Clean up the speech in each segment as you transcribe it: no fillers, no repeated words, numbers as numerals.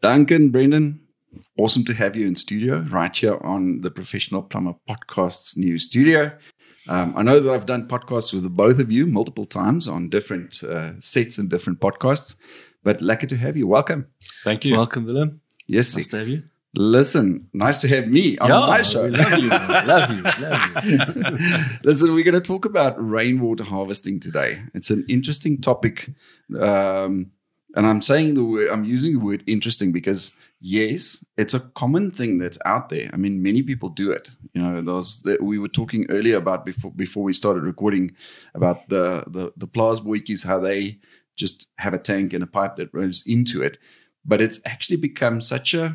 Duncan, Brendan, awesome to have you in studio right here on the Professional Plumber Podcast's new studio. I know that I've done podcasts with the both of you multiple times on different sets and different podcasts, but lucky to have you. Welcome. Thank you. Welcome, Willem. Yes, nice to have you. Listen, nice to have me on my show. We love you, man. Love you. Listen, we're going to talk about rainwater harvesting today. It's an interesting topic, and I'm using the word interesting because yes, it's a common thing that's out there. I mean, many people do it. You know, we were talking earlier about before we started recording about the plaasbootjies, how they just have a tank and a pipe that runs into it, but it's actually become such a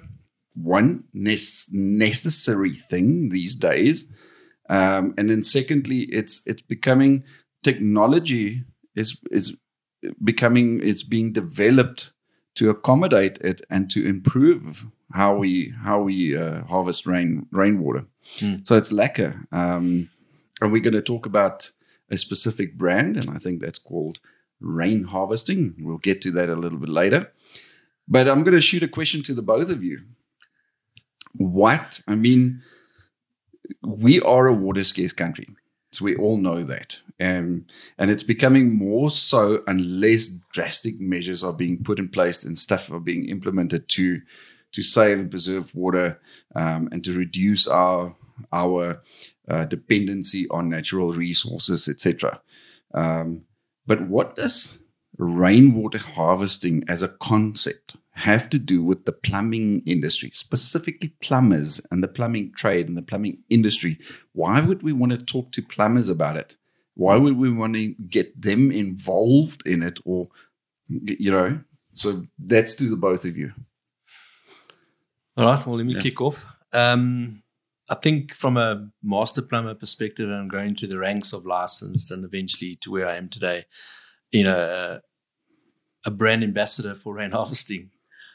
necessary thing these days, and then secondly, it's becoming technology is being developed to accommodate it and to improve how we harvest rainwater. So it's lekker, and we're going to talk about a specific brand, and I think that's called rain harvesting. We'll get to that a little bit later, but I'm going to shoot a question to the both of you. We are a water scarce country, so we all know that, and it's becoming more so unless drastic measures are being put in place and stuff are being implemented to save and preserve water, and to reduce our dependency on natural resources, etc. But what does rainwater harvesting as a concept have to do with the plumbing industry, specifically plumbers and the plumbing trade and the plumbing industry? Why would we want to talk to plumbers about it? Why would we want to get them involved in it? Or, so that's to the both of you. All right, well, let me kick off. I think from a master plumber perspective, and I'm going through the ranks of licensed and eventually to where I am today, a brand ambassador for rain harvesting.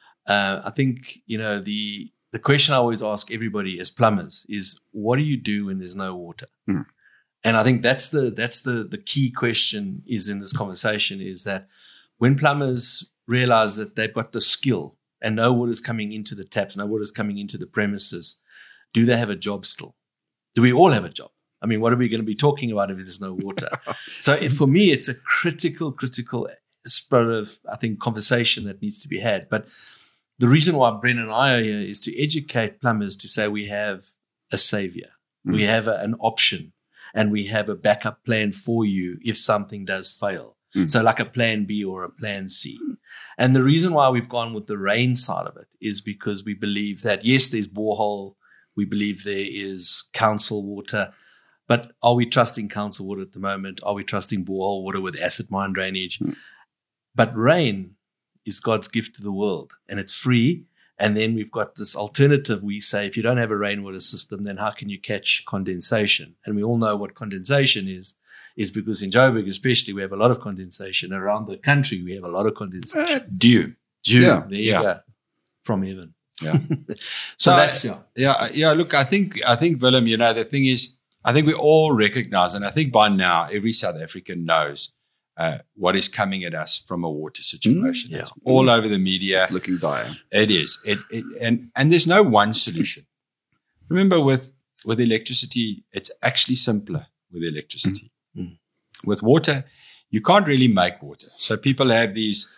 I think, the question I always ask everybody as plumbers is, what do you do when there's no water? Mm. And I think that's the key question is in this conversation, is that when plumbers realize that they've got the skill and no water's coming into the taps, no water's coming into the premises, do they have a job still? Do we all have a job? I mean, what are we going to be talking about if there's no water? So for me, it's a critical spirit of, I think, conversation that needs to be had. But the reason why Brendan and I are here is to educate plumbers to say we have a savior, we have an option, and we have a backup plan for you if something does fail. So like a plan B or a plan C. And the reason why we've gone with the rain side of it is because we believe that, yes, there's borehole, we believe there is council water, but are we trusting council water at the moment? Are we trusting borehole water with acid mine drainage? But rain is God's gift to the world, and it's free. And then we've got this alternative. We say, if you don't have a rainwater system, then how can you catch condensation? And we all know what condensation is because in Joburg especially, we have a lot of condensation. Around the country, we have a lot of condensation. Dew. Yeah. There you go. From heaven. Yeah. So that's, look, I think Willem, the thing is, I think we all recognize, and I think by now every South African knows what is coming at us from a water situation. It's all over the media. It's looking dire. It is. And there's no one solution. Remember, with electricity, it's actually simpler with electricity. With water, you can't really make water. So people have these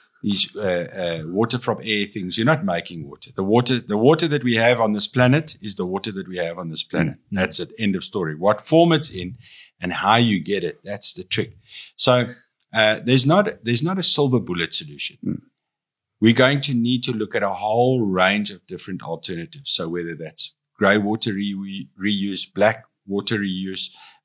water from air things. You're not making water. The water that we have on this planet is the water that we have on this planet. That's it. End of story. What form it's in and how you get it, that's the trick. So there's not a silver bullet solution. We're going to need to look at a whole range of different alternatives. So whether that's grey water reuse, black water reuse,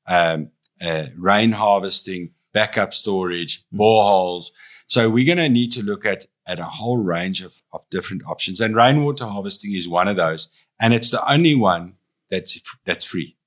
rain harvesting, backup storage, boreholes. So we're going to need to look at a whole range of different options. And rainwater harvesting is one of those. And it's the only one that's free.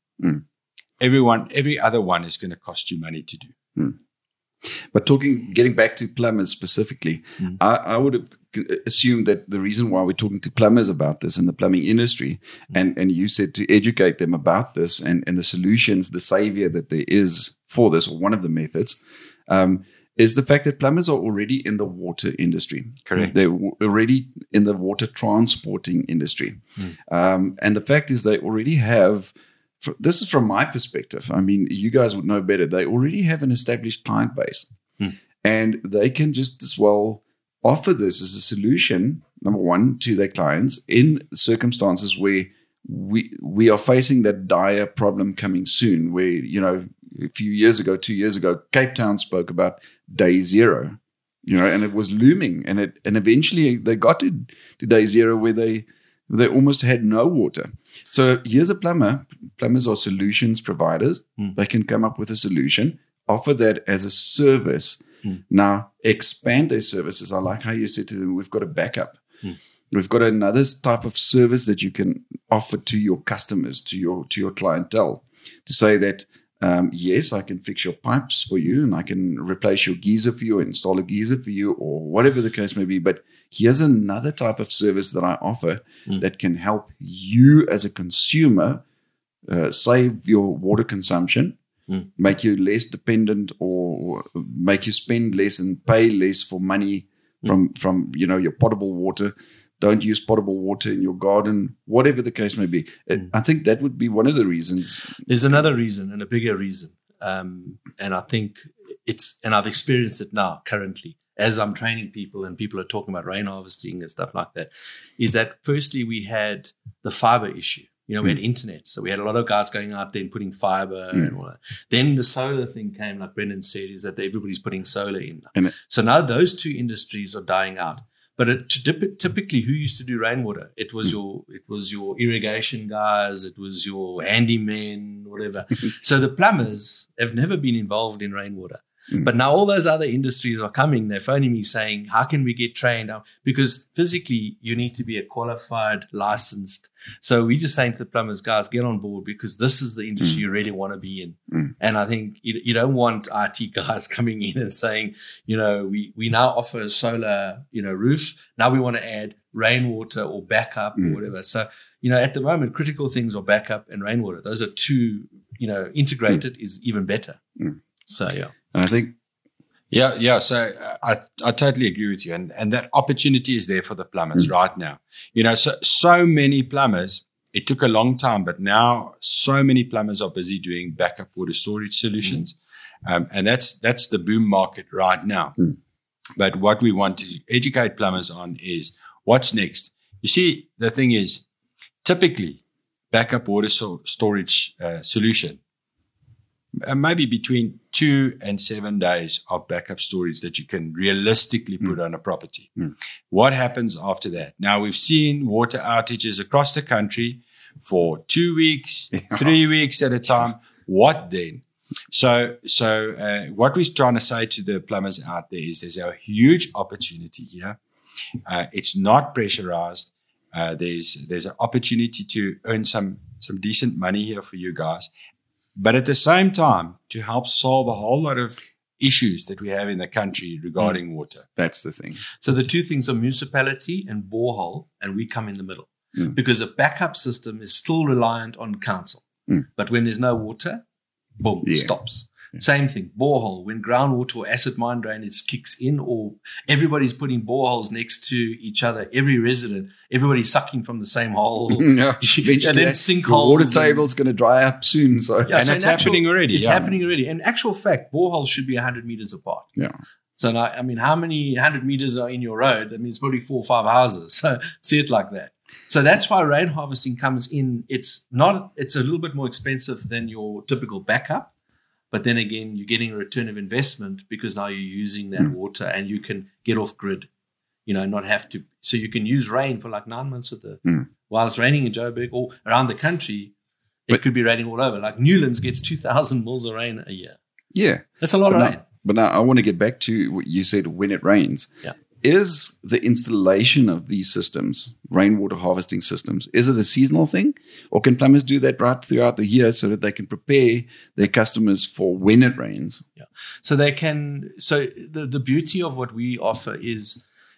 Every other one is going to cost you money to do. But getting back to plumbers specifically, I would assume that the reason why we're talking to plumbers about this in the plumbing industry, and you said to educate them about this and the solutions, the savior that there is for this, or one of the methods, is the fact that plumbers are already in the water industry. Correct. They're already in the water transporting industry. And the fact is they already have, this is from my perspective, I mean, you guys would know better, they already have an established client base. And they can just as well offer this as a solution, number one, to their clients in circumstances where we are facing that dire problem coming soon, where, you know, a few years ago, 2 years ago, Cape Town spoke about day zero, you know, and it was looming, and eventually they got to day zero where they almost had no water. So here's a plumber. Plumbers are solutions providers. They can come up with a solution, offer that as a service. Now expand their services. I like how you said to them, we've got a backup. We've got another type of service that you can offer to your customers, to your clientele, to say that, yes, I can fix your pipes for you, and I can replace your geyser for you, install a geyser for you, or whatever the case may be. But here's another type of service that I offer that can help you as a consumer save your water consumption, make you less dependent, or make you spend less and pay less for money from you know, your potable water. Don't use potable water in your garden, whatever the case may be. I think that would be one of the reasons. There's another reason, and a bigger reason. And I think and I've experienced it now currently as I'm training people and people are talking about rain harvesting and stuff like that, is that firstly we had the fiber issue. You know, we had internet. So we had a lot of guys going out there and putting fiber and all that. Then the solar thing came, like Brendan said, is that everybody's putting solar in. So now those two industries are dying out. But typically, who used to do rainwater? It was your irrigation guys, it was your handymen, whatever. So the plumbers have never been involved in rainwater. But now all those other industries are coming. They're phoning me saying, how can we get trained? Because physically, you need to be a qualified, licensed. So we're just saying to the plumbers, guys, get on board, because this is the industry you really want to be in. And I think you don't want IT guys coming in and saying, you know, we now offer a solar, you know, roof. Now we want to add rainwater or backup or whatever. So, you know, at the moment, critical things are backup and rainwater. Those are two, you know, integrated is even better. So, yeah. And I think, so I totally agree with you, and that opportunity is there for the plumbers right now. You know, so many plumbers. It took a long time, but now so many plumbers are busy doing backup water storage solutions, and that's the boom market right now. But what we want to educate plumbers on is what's next. You see, the thing is, typically, backup water storage solution. Maybe between 2 and 7 days of backup storage that you can realistically put on a property. What happens after that? Now, we've seen water outages across the country for 2 weeks, 3 weeks at a time. What then? So what we're trying to say to the plumbers out there is there's a huge opportunity here. It's not pressurized. There's an opportunity to earn some decent money here for you guys. But at the same time, to help solve a whole lot of issues that we have in the country regarding water. That's the thing. So the two things are municipality and borehole, and we come in the middle. Because a backup system is still reliant on council. But when there's no water, boom, stops. Same thing, borehole. When groundwater or acid mine drainage kicks in, or everybody's putting boreholes next to each other, every resident, everybody's sucking from the same hole. And then sinkholes. The water table's going to dry up soon. So. And it's happening already. It's happening already. In actual fact, boreholes should be 100 meters apart. So now, I mean, how many 100 meters are in your road? I mean, it's probably 4 or 5 houses. So see it like that. So that's why rain harvesting comes in. It's a little bit more expensive than your typical backup. But then again, you're getting a return of investment because now you're using that water and you can get off grid, you know, not have to. So you can use rain for like 9 months of while it's raining in Joburg or around the country, it could be raining all over. Like Newlands gets 2,000 mils of rain a year. Yeah. That's a lot of rain. But now I want to get back to what you said, when it rains. Yeah. Is the installation of these systems, rainwater harvesting systems, is it a seasonal thing? Or can plumbers do that right throughout the year so that they can prepare their customers for when it rains? Yeah. So they can, so the beauty of what we offer is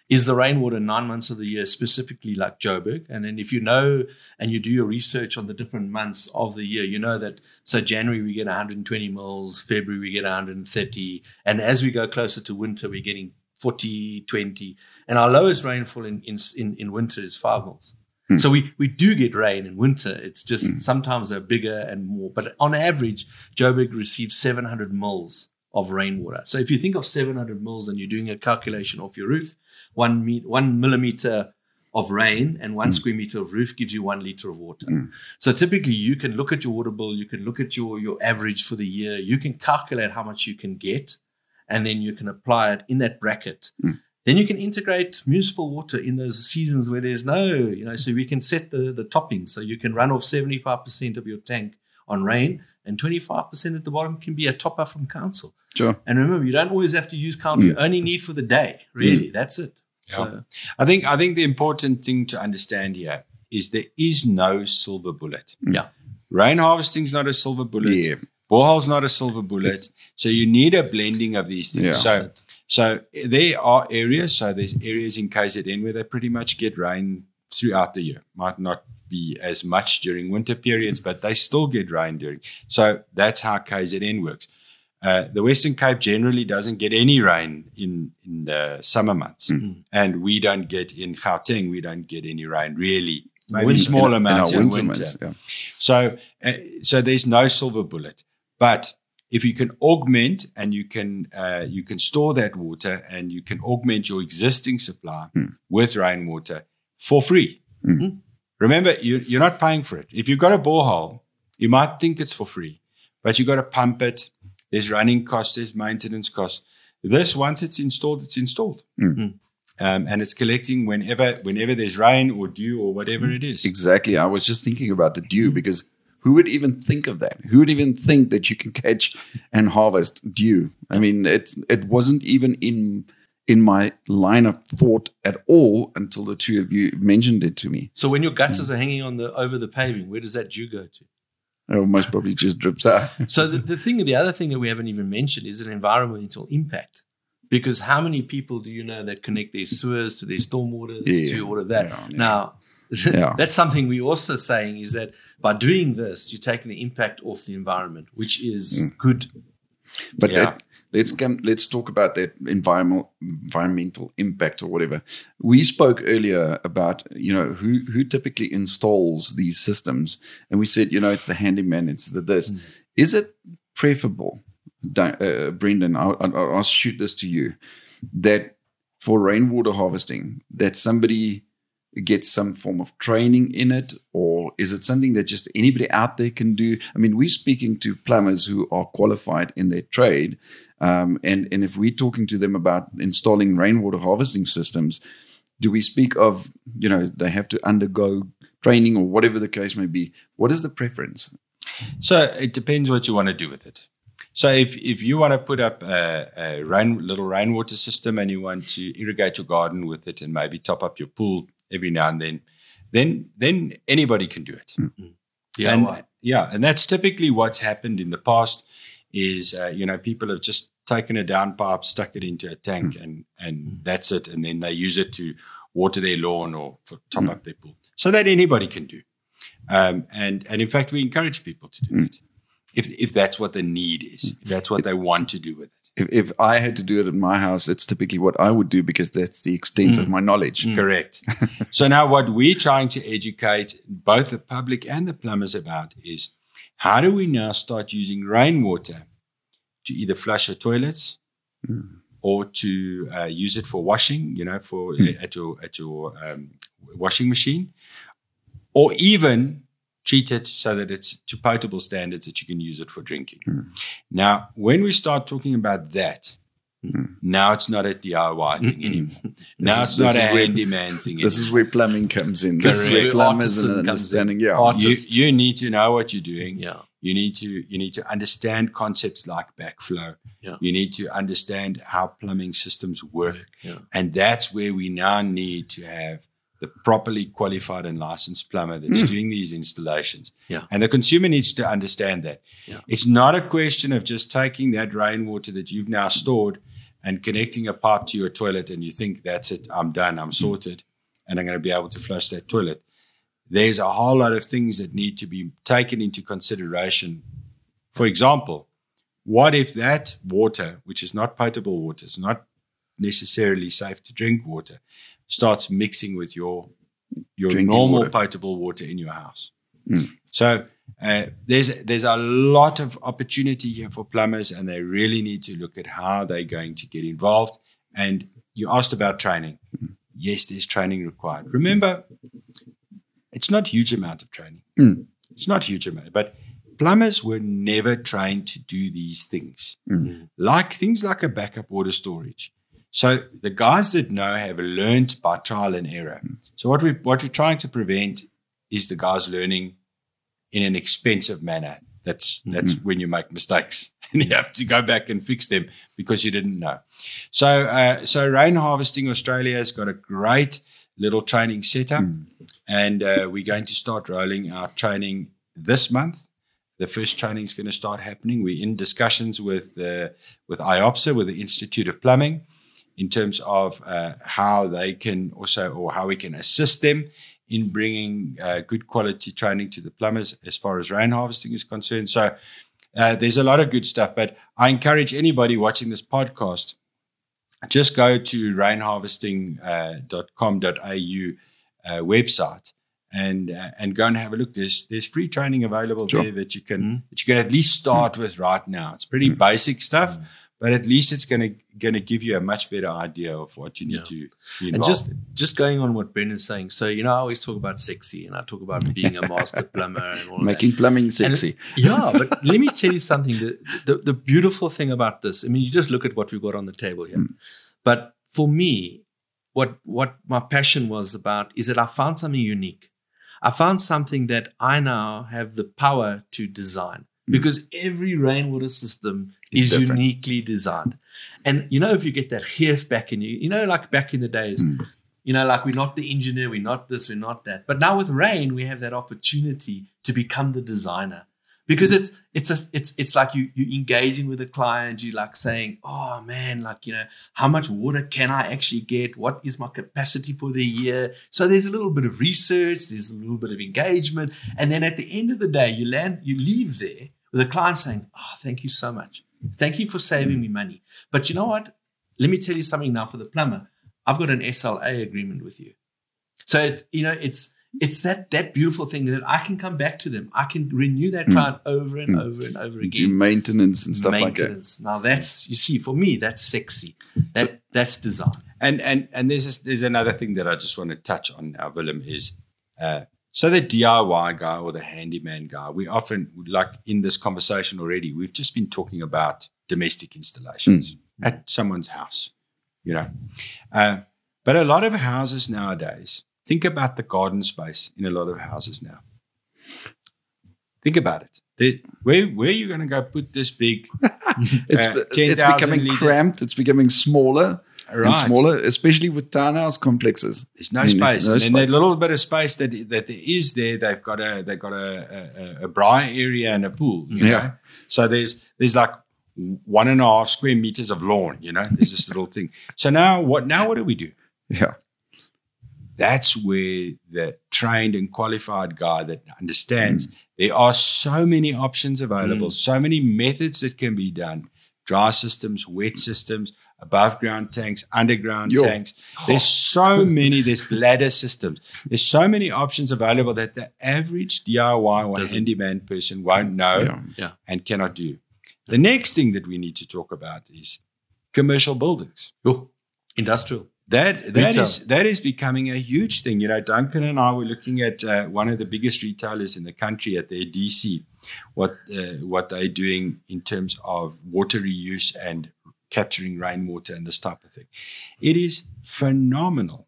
is the rainwater 9 months of the year, specifically like Joburg. And then if you know and you do your research on the different months of the year, you know that, so January we get 120 mils, February we get 130. And as we go closer to winter, we're getting 40, 20. And our lowest rainfall in winter is 5 mils. So we do get rain in winter. It's just sometimes they're bigger and more. But on average, Joburg receives 700 mils of rainwater. So if you think of 700 mils and you're doing a calculation off your roof, 1 millimeter of rain and 1 square meter of roof gives you 1 liter of water. So typically you can look at your water bill, you can look at your average for the year, you can calculate how much you can get, and then you can apply it in that bracket. Then you can integrate municipal water in those seasons where there's no, so we can set the toppings. So you can run off 75% of your tank on rain, and 25% at the bottom can be a top-up from council. Sure. And remember, you don't always have to use council. You only need for the day, really. That's it. Yeah. So, I think the important thing to understand here is there is no silver bullet. yeah. Rain harvesting is not a silver bullet. Yeah. Borehole's not a silver bullet. So you need a blending of these things. Yeah. So there are areas. So there's areas in KZN where they pretty much get rain throughout the year. Might not be as much during winter periods, but they still get rain during. So that's how KZN works. The Western Cape generally doesn't get any rain in the summer months. And we don't get in Gauteng, we don't get any rain really. Maybe small amounts in winter. months, yeah. So there's no silver bullet. But if you can augment and you can store that water and you can augment your existing supply with rainwater for free. Remember, you're not paying for it. If you've got a borehole, you might think it's for free, but you've got to pump it. There's running costs, there's maintenance costs. This, once it's installed, it's installed. And it's collecting whenever there's rain or dew or whatever it is. Exactly. I was just thinking about the dew because who would even think of that? Who would even think that you can catch and harvest dew? I mean, it wasn't even in my line of thought at all until the two of you mentioned it to me. So when your gutters are hanging over the paving, where does that dew go to? It most probably just drips out. So the other thing that we haven't even mentioned is an environmental impact. Because how many people do you know that connect their sewers to their stormwaters, to all of that? Yeah. Now, that's something we're also saying is that by doing this, you're taking the impact off the environment, which is good. But let's talk about that environmental impact or whatever. We spoke earlier about who typically installs these systems, and we said it's the handyman, it's the this. Is it preferable, Brendan? I'll shoot this to you, that for rainwater harvesting, that somebody gets some form of training in it, or is it something that just anybody out there can do? I mean, we're speaking to plumbers who are qualified in their trade, and if we're talking to them about installing rainwater harvesting systems, do we speak of, they have to undergo training or whatever the case may be? What is the preference? So it depends what you want to do with it. So if you want to put up a little rainwater system and you want to irrigate your garden with it and maybe top up your pool every now and then anybody can do it. And that's typically what's happened in the past is, people have just taken a downpipe, stuck it into a tank and that's it. And then they use it to water their lawn or for top up their pool. So that anybody can do. And in fact, we encourage people to do it. If that's what the need is, if that's what they want to do with it. If I had to do it at my house, it's typically what I would do because that's the extent of my knowledge. Correct. So now what we're trying to educate both the public and the plumbers about is how do we now start using rainwater to either flush our toilets or to use it for washing, at your washing machine, or even treat it so that it's to potable standards that you can use it for drinking. Now, when we start talking about that, now it's not a DIY thing anymore. Now it's not a handyman thing anymore. This is where plumbing comes in. This is where plumbers and understanding. You need to know what you're doing. Yeah. You need to understand concepts like backflow. Yeah. You need to understand how plumbing systems work. Yeah. And that's where we now need to have the properly qualified and licensed plumber that's doing these installations. Yeah. And the consumer needs to understand that. Yeah. It's not a question of just taking that rainwater that you've now stored and connecting a pipe to your toilet and you think, that's it, I'm done, I'm sorted, and I'm going to be able to flush that toilet. There's a whole lot of things that need to be taken into consideration. For example, what if that water, which is not potable water, it's not necessarily safe to drink water, starts mixing with your normal water, potable water in your house? So there's a lot of opportunity here for plumbers, and they really need to look at how they're going to get involved. And you asked about training. Yes, there's training required. Remember, it's not a huge amount of training. It's not a huge amount, but plumbers were never trained to do these things, like things like a backup water storage. So the guys that know have learned by trial and error. So what we're trying to prevent is the guys learning in an expensive manner. That's when you make mistakes and you have to go back and fix them because you didn't know. So Rain Harvesting Australia has got a great little training setup, and we're going to start rolling out training this month. The first training is going to start happening. We're in discussions with IOPSA, with the Institute of Plumbing, in terms of how they can also, or how we can assist them in bringing good quality training to the plumbers as far as rain harvesting is concerned. So there's a lot of good stuff, but I encourage anybody watching this podcast, just go to rainharvesting.com.au website and go and have a look. There's free training available there that you can at least start with right now. It's pretty basic stuff, but at least it's going to give you a much better idea of what you need to be involved in. Just going on what Brendan's saying. So, I always talk about sexy, and I talk about being a master plumber and all making that. Plumbing sexy. But let me tell you something. The beautiful thing about this, you just look at what we've got on the table here. But for me, what my passion was about is that I found something unique. I found something that I now have the power to design, because every rainwater system is uniquely designed. And, if you get that gees back in you, like back in the days, like we're not the engineer, we're not this, we're not that. But now with rain, we have that opportunity to become the designer. Because it's like you engaging with the client, you like saying, oh man, how much water can I actually get? What is my capacity for the year? So there's a little bit of research, there's a little bit of engagement, and then at the end of the day, you leave there with the client saying, oh, thank you so much, thank you for saving me money. But you know what? Let me tell you something now for the plumber. I've got an SLA agreement with you, so it's that beautiful thing that I can come back to them. I can renew that client over and over and over again. Do maintenance and stuff like that. Now that's, for me, that's sexy. That's design. And there's another thing that I just want to touch on now, Willem, is so the DIY guy or the handyman guy, we often, like in this conversation already, we've just been talking about domestic installations at someone's house, But a lot of houses nowadays, think about the garden space in a lot of houses now. Think about it. Where are you going to go put this big it's becoming cramped. It's becoming smaller and smaller, especially with townhouse complexes. There's no space. And in that little bit of space that there is there, they've got a braai area and a pool. You know? So there's like 1.5 square meters of lawn. There's this little thing. So now what do we do? Yeah. That's where the trained and qualified guy that understands there are so many options available, so many methods that can be done. Dry systems, wet systems, above ground tanks, underground tanks. There's so many, there's ladder systems. There's so many options available that the average DIY or handyman person won't know and cannot do. The next thing that we need to talk about is commercial buildings. Industrial. That is becoming a huge thing. Duncan and I were looking at one of the biggest retailers in the country at their DC, what they're doing in terms of water reuse and capturing rainwater and this type of thing. It is phenomenal.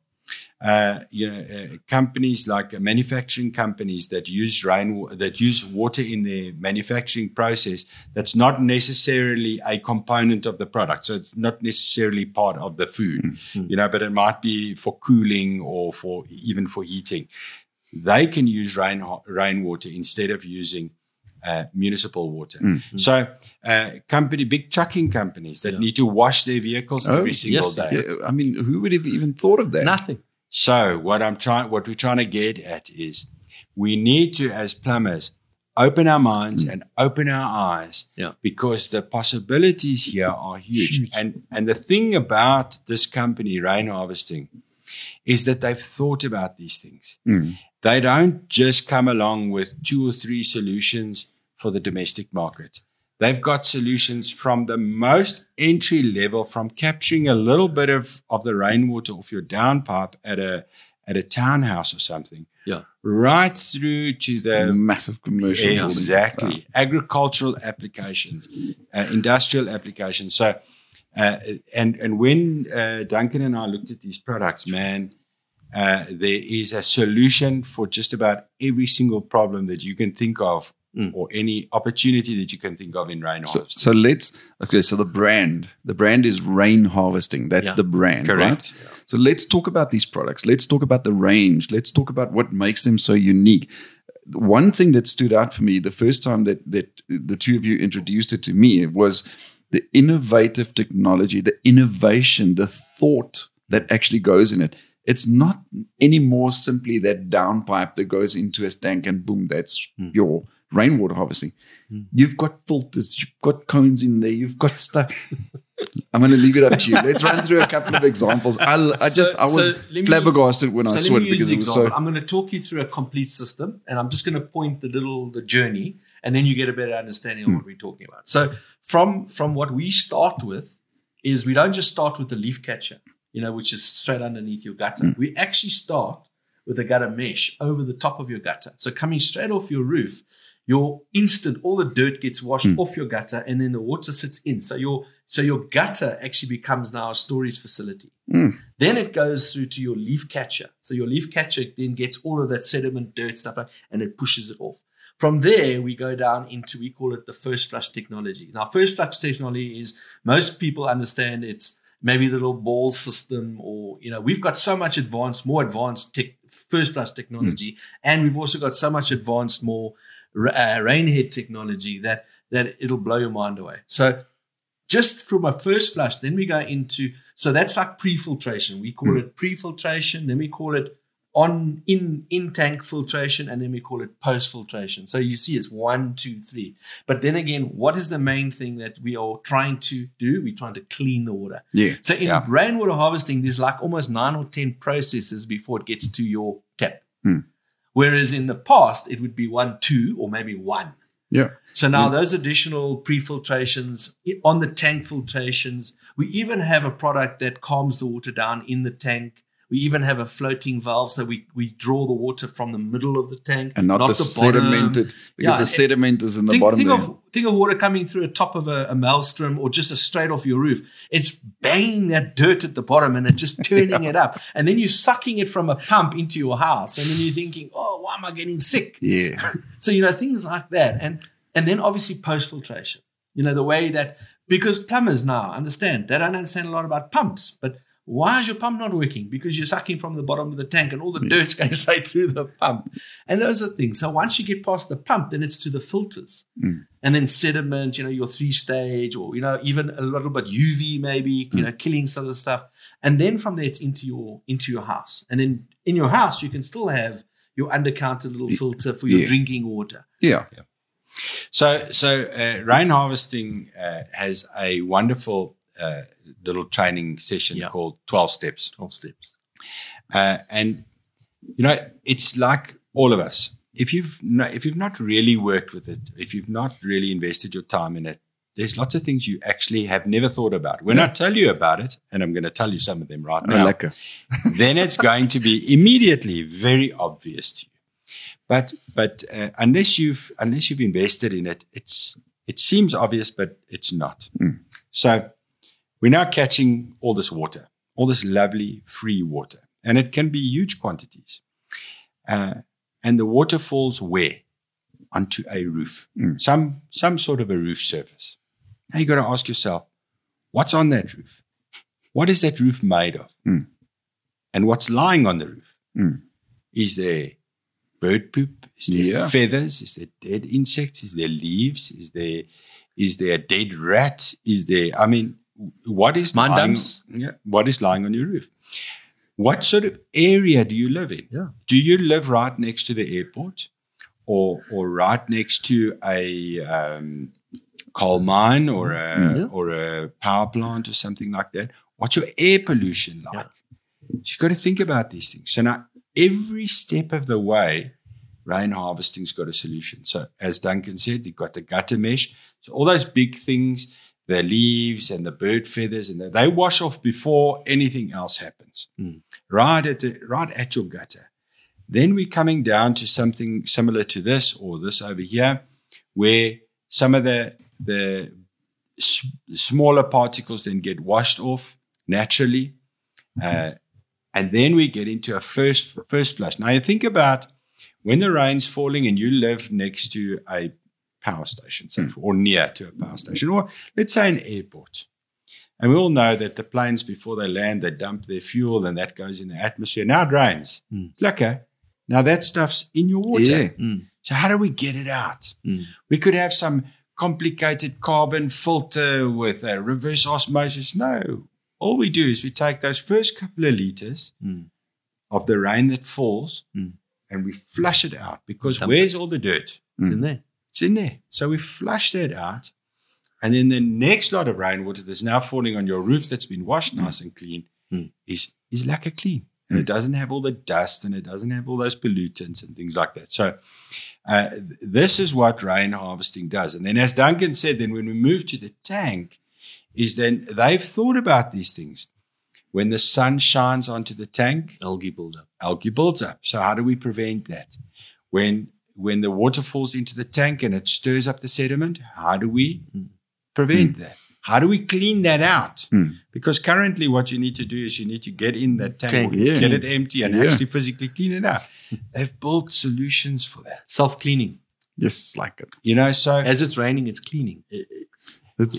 Companies like manufacturing companies that use water in their manufacturing process, that's not necessarily a component of the product. So it's not necessarily part of the food, but it might be for cooling or even for heating. They can use rainwater instead of using municipal water. So big trucking companies that need to wash their vehicles every single day. Yeah, I mean, who would have even thought of that? Nothing. So what we're trying to get at is we need to, as plumbers, open our minds and open our eyes, because the possibilities here are huge. And the thing about this company, Rain Harvesting, is that they've thought about these things. They don't just come along with 2 or 3 solutions for the domestic market. They've got solutions from the most entry level, from capturing a little bit of the rainwater off your downpipe at a townhouse or something, right through to the massive commercial. Exactly. Agricultural applications, industrial applications. So, and when Duncan and I looked at these products, man, there is a solution for just about every single problem that you can think of, or any opportunity that you can think of in rain harvesting. So the brand is Rain Harvesting. That's the brand, correct? Right? Yeah. So let's talk about these products. Let's talk about the range. Let's talk about what makes them so unique. One thing that stood out for me the first time that the two of you introduced it to me was the innovative technology, the innovation, the thought that actually goes in it. It's not anymore simply that downpipe that goes into a tank and boom, that's your rainwater harvesting. You've got filters, you've got cones in there, you've got stuff. I'm going to leave it up to you. Let's run through a couple of examples. I was flabbergasted when I saw it because it was so. I'm going to talk you through a complete system, and I'm just going to point the journey, and then you get a better understanding of what we're talking about. So from what we start with is we don't just start with the leaf catcher, which is straight underneath your gutter. We actually start with a gutter mesh over the top of your gutter. So coming straight off your roof, all the dirt gets washed off your gutter, and then the water sits in. So your gutter actually becomes now a storage facility. Then it goes through to your leaf catcher. So your leaf catcher then gets all of that sediment, dirt stuff, and it pushes it off. From there, we go down into, we call it the first flush technology. Now, first flush technology is, most people understand it's maybe the little ball system, or, we've got so much more advanced first flush technology, and we've also got so much advanced, more rainhead technology that it'll blow your mind away. So just from a first flush, then we go into, so that's like pre-filtration. We call it pre-filtration, then we call it in-tank filtration, and then we call it post-filtration. So you see it's 1, 2, 3. But then again, what is the main thing that we are trying to do? We're trying to clean the water. Yeah. So in rainwater harvesting, there's like almost 9 or 10 processes before it gets to your tap. Whereas in the past, it would be 1, 2, or maybe 1. Yeah. So now those additional pre-filtrations, on the tank filtrations, we even have a product that calms the water down in the tank. We even have a floating valve, so we draw the water from the middle of the tank, and not the sedimented, because the sediment is in the bottom. Think of water coming through the top of a maelstrom, or just straight off your roof. It's banging that dirt at the bottom, and it's just turning it up. And then you're sucking it from a pump into your house, and then you're thinking, "Oh, why am I getting sick?" Yeah. So things like that, and then obviously post filtration. The way that, because plumbers now understand, they don't understand a lot about pumps, but why is your pump not working? Because you're sucking from the bottom of the tank and all the dirt's going straight through the pump. And those are things. So once you get past the pump, then it's to the filters. And then sediment, your 3-stage, or, even a little bit UV maybe, killing some of the stuff. And then from there, it's into your house. And then in your house, you can still have your undercounted little filter for your drinking water. Yeah. So rain harvesting has a wonderful little training session called 12 Steps. 12 Steps. And, it's like all of us. If you've not really worked with it, if you've not really invested your time in it, there's lots of things you actually have never thought about. When I tell you about it, and I'm going to tell you some of them right now, then it's going to be immediately very obvious to you. But unless you've invested in it, it seems obvious, but it's not. So we're now catching all this water, all this lovely free water, and it can be huge quantities. And the water falls where? Onto a roof, some sort of a roof surface. Now you got to ask yourself, what's on that roof? What is that roof made of? And what's lying on the roof? Is there bird poop? Is there Yeah. feathers? Is there dead insects? Is there leaves? Is there a dead rat? Is there? I mean, what is Mine lying? dumps. Yeah, what is lying on your roof? What sort of area do you live in? Yeah. Do you live right next to the airport, or right next to a coal mine or a power plant or something like that? What's your air pollution like? Yeah. So you've got to think about these things. So now, every step of the way, rain harvesting's got a solution. So as Duncan said, you've got the gutter mesh. So all those big things, the leaves and the bird feathers, and they wash off before anything else happens. Right at your gutter. Then we're coming down to something similar to this or this over here, where some of the smaller particles then get washed off naturally. And then we get into a first flush. Now you think about when the rain's falling and you live next to a power station, or near to a power station, or let's say an airport. And we all know that the planes, before they land, they dump their fuel and that goes in the atmosphere. Now it rains. It's like, okay, now that stuff's in your water. Yeah. So how do we get it out? We could have some complicated carbon filter with a reverse osmosis. No. All we do is we take those first couple of liters of the rain that falls and we flush it out, because where's all the dirt? It's in there. It's in there. So we flush that out. And then the next lot of rainwater that's now falling on your roof that's been washed nice and clean is lacquer clean. And it doesn't have all the dust and it doesn't have all those pollutants and things like that. So this is what rain harvesting does. And then as Duncan said, then when we move to the tank, is then they've thought about these things. When the sun shines onto the tank, Algae buildup. algae builds up. So how do we prevent that? When the water falls into the tank and it stirs up the sediment, how do we prevent that? How do we clean that out? Because currently what you need to do is you need to get in that tank, get it empty and actually physically clean it out. They've built solutions for that. Self-cleaning. Yes, like it. You know, so As it's raining, it's cleaning. It's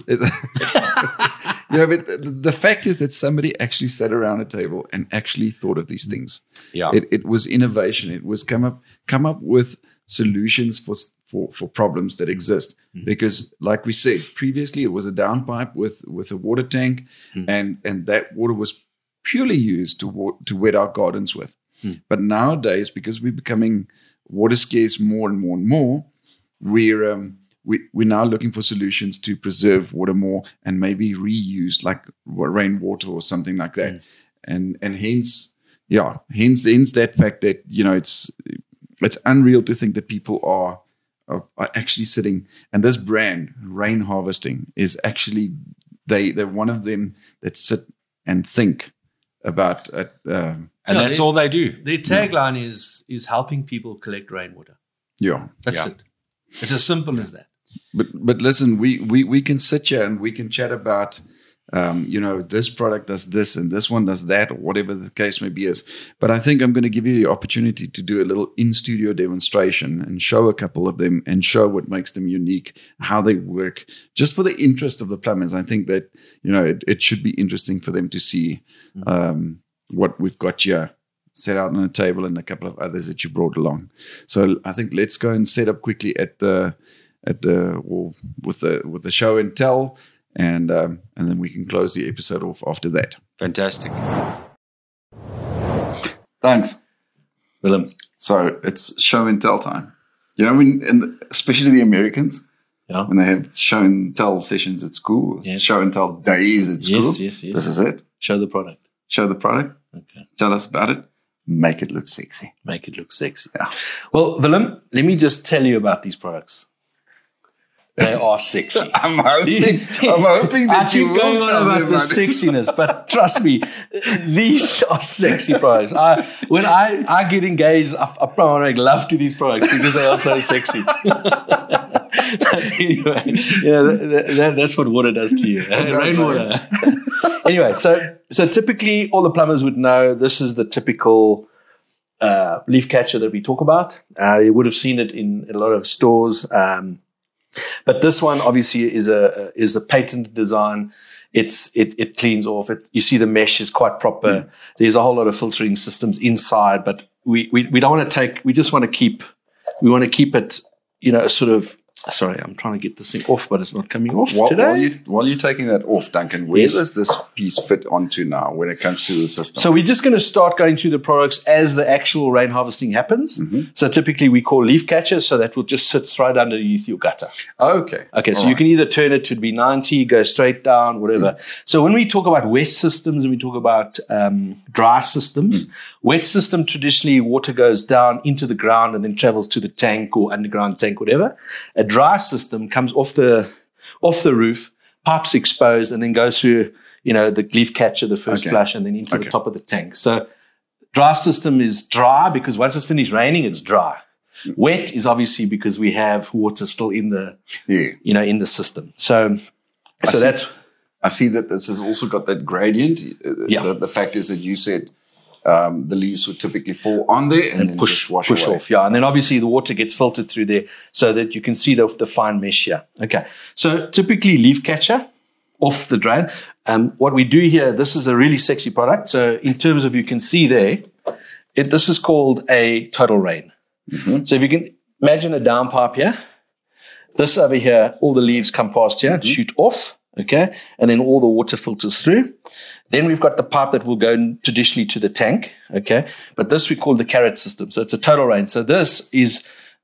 but the fact is that somebody actually sat around a table and actually thought of these things. yeah. It was innovation. It was come up with solutions for problems that exist. Because, like we said previously, it was a downpipe with a water tank, and that water was purely used to wet our gardens with. But nowadays, because we're becoming water scarce more and more and more, we're now looking for solutions to preserve water more and maybe reuse, like rainwater or something like that. And hence that fact that, you know, it's unreal to think that people are actually sitting, and this brand, Rain Harvesting, is actually they're one of them that sit and think about and that's all they do. Their tagline is helping people collect rainwater. That's it. It's as simple as that. But listen, we can sit here and we can chat about, this product does this and this one does that, or whatever the case may be is. But I think I'm going to give you the opportunity to do a little in-studio demonstration and show a couple of them and show what makes them unique, how they work, just for the interest of the plumbers. I think that, you know, it should be interesting for them to see what we've got here set out on a table and a couple of others that you brought along. So I think let's go and set up quickly with the show and tell, and then we can close the episode off after that. Fantastic. Thanks, Willem. So it's show and tell time. You know, especially the Americans, when they have show and tell sessions at school, show and tell days at school. Yes. This is it. Show the product. Show the product. Okay. Tell us about it. Make it look sexy. Make it look sexy. Yeah. Well, Willem, let me just tell you about these products. They are sexy. I'm hoping that you will going on about the sexiness, but trust me, these are sexy products. When I get engaged, I want to make love to these products because they are so sexy. Anyway, that's what water does to you. Rainwater. Anyway, so typically all the plumbers would know this is the typical leaf catcher that we talk about. You would have seen it in a lot of stores. But this one obviously is a patented design. It cleans off. You see the mesh is quite proper. There's a whole lot of filtering systems inside, but we don't want to take. We just want to keep. We want to keep it. Sort of. Sorry, I'm trying to get this thing off, but it's not coming off today. While you're taking that off, Duncan, where does this piece fit onto now when it comes to the system? So we're just going to start going through the products as the actual rain harvesting happens. Mm-hmm. So typically we call leaf catchers, so that will just sit right underneath your gutter. Okay. So you can either turn it to be 90, go straight down, whatever. Mm-hmm. So when we talk about wet systems and we talk about dry systems, wet system, traditionally water goes down into the ground and then travels to the tank or underground tank, whatever. A dry system comes off the roof, pipes exposed, and then goes through, the leaf catcher, the first flush, and then into the top of the tank. So dry system is dry because once it's finished raining, it's dry. Wet is obviously because we have water still in the, in the system. So that's. I see that this has also got that gradient. The fact is that you said the leaves would typically fall on there and then push away. Off. Yeah. And then obviously the water gets filtered through there so that you can see the fine mesh here. Okay. So typically leaf catcher off the drain. What we do here, this is a really sexy product. So in terms of, you can see there, this is called a total rain. Mm-hmm. So if you can imagine a downpipe here, this over here, all the leaves come past here and shoot off. Okay. And then all the water filters through. Then we've got the pipe that will go traditionally to the tank. Okay. But this we call the carrot system. So it's a total rain. So this is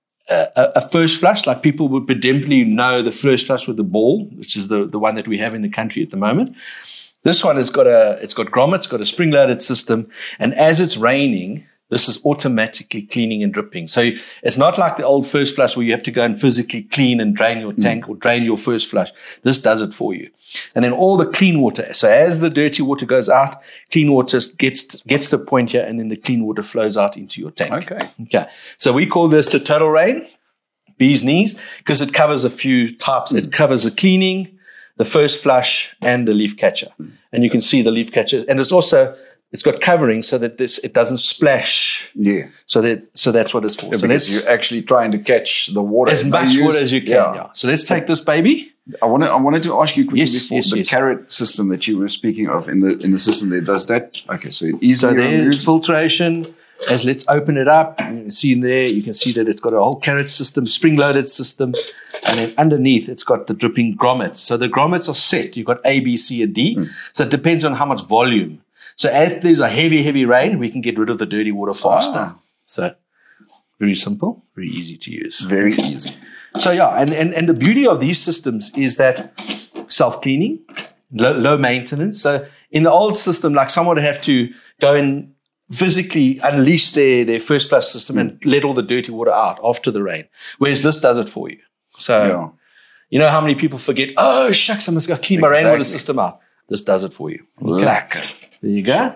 a first flush, like people would predominantly know the first flush with the ball, which is the one that we have in the country at the moment. This one it's got grommets, it's got a spring loaded system. And as it's raining, this is automatically cleaning and dripping. So it's not like the old first flush where you have to go and physically clean and drain your tank or drain your first flush. This does it for you. And then all the clean water. So as the dirty water goes out, clean water gets to the point here, and then the clean water flows out into your tank. Okay. So we call this the total rain, bee's knees, because it covers a few types. It covers the cleaning, the first flush, and the leaf catcher. And you can see the leaf catcher. And it's got covering so that it doesn't splash. Yeah. So that's what it's for. So because you're actually trying to catch the water. As much water as you can. Yeah. So let's take this baby. I wanted to ask you quickly before the carrot system that you were speaking of in the system there, does that so it easily there's filtration. Let's open it up. You can see in there, you can see that it's got a whole carrot system, spring loaded system, and then underneath it's got the dripping grommets. So the grommets are set. You've got A, B, C, and D. So it depends on how much volume. So if there's a heavy rain, we can get rid of the dirty water faster. So very simple, very easy to use. Very easy. So and the beauty of these systems is that self-cleaning, low maintenance. So in the old system, like someone would have to go and physically unleash their first flush system and let all the dirty water out after the rain. Whereas this does it for you. So you know how many people forget, oh shucks, I must go clean my rainwater system out. This does it for you. Lekker. There you go.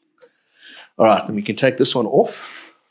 All right, then we can take this one off.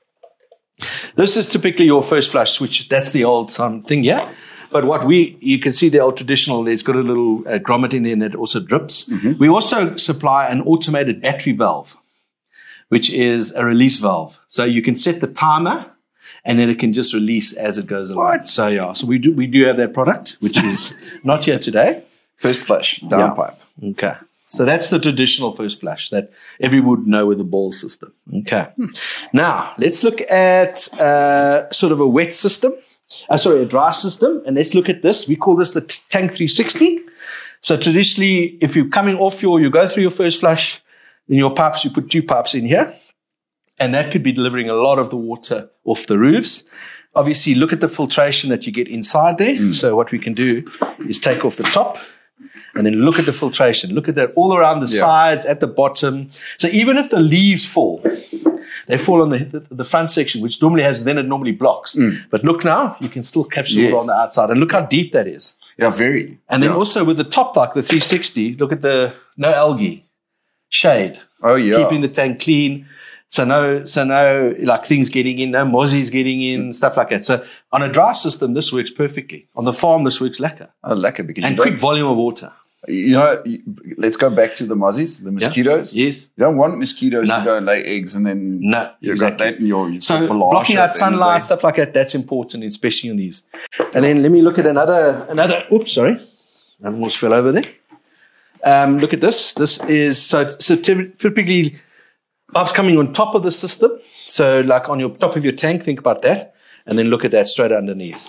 This is typically your first flush switch. That's the old thing, yeah. But you can see the old traditional, there's got a little grommet in there and that also drips. Mm-hmm. We also supply an automated battery valve, which is a release valve. So you can set the timer and then it can just release as it goes along. Right. So we do have that product, which is not here today. First flush, downpipe. Yeah. Okay. So that's the traditional first flush that everyone would know with the ball system. Okay. Now, let's look at sort of a wet system. A dry system. And let's look at this. We call this the Tank 360. So traditionally, if you're coming off you go through your first flush in your pipes, you put 2 pipes in here. And that could be delivering a lot of the water off the roofs. Obviously, look at the filtration that you get inside there. So what we can do is take off the top. And then look at the filtration. Look at that all around the sides, at the bottom. So even if the leaves fall, they fall on the front section, which it normally blocks. But look now, you can still capture water on the outside. And look how deep that is. Yeah, very. And then also with the top, like the 360, look at the no algae, shade. Oh, yeah. Keeping the tank clean. So no like things getting in, no mozzies getting in, stuff like that. So on a dry system, this works perfectly. On the farm, this works lekker. Oh, lekker. Because and quick volume of water. Let's go back to the mozzies, the mosquitoes. Yeah. Yes. You don't want mosquitoes to go and lay eggs and then you got that in your so blocking out sunlight, stuff like that, that's important, especially on these. And then let me look at another, oops, sorry. I almost fell over there. Look at this. This is, so typically, Pipes coming on top of the system. So like on your top of your tank, think about that. And then look at that straight underneath.